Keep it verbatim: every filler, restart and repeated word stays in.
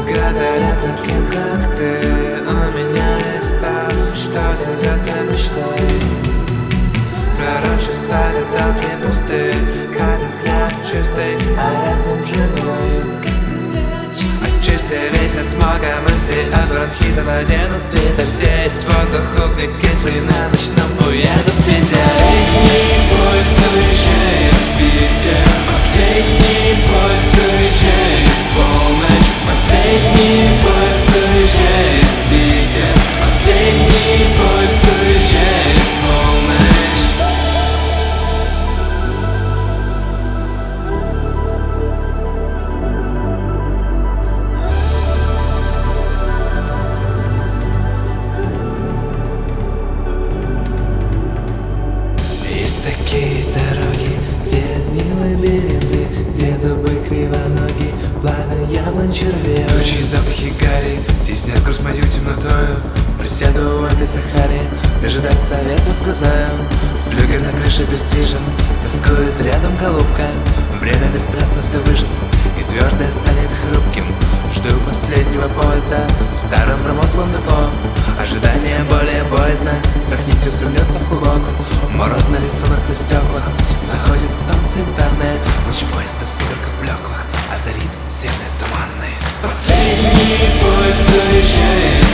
Благодаря таким, как ты, у меня есть то, что зовется мечтой. Пророчества гадалки пусты, как взгляд чистый, а разум живой. Очистились от смога мысли, от бронхита надену свитер. Здесь воздух углекислый, на ночном уеду в Питер. Последний поезд уезжает в Питер. Последний поезд уезжает в полночь. Последний поезд уезжает в Питер. Последний поезд уезжает в полночь. Есть такие дороги, где одни лабиринты, где дубы кривоноги, пламен яблонь червей. Тучи, запахи гари, теснят грусть мою темнотою. Присяду в этой Сахаре, дожидаться ветра с глазаю. Флюгер на крыше бесстижен, тоскует рядом голубка. Время бесстрастно все выжит, и твердое станет хрупким. Жду последнего поезда в старом промозглом депо. Ожидание более боязно, страх нитью свернется в клубок. Морозный рисунок на стеклах, заходит солнце янтарное. Луч поезда в сумерках блеклых озарит земли туманные. Последний поезд уезжает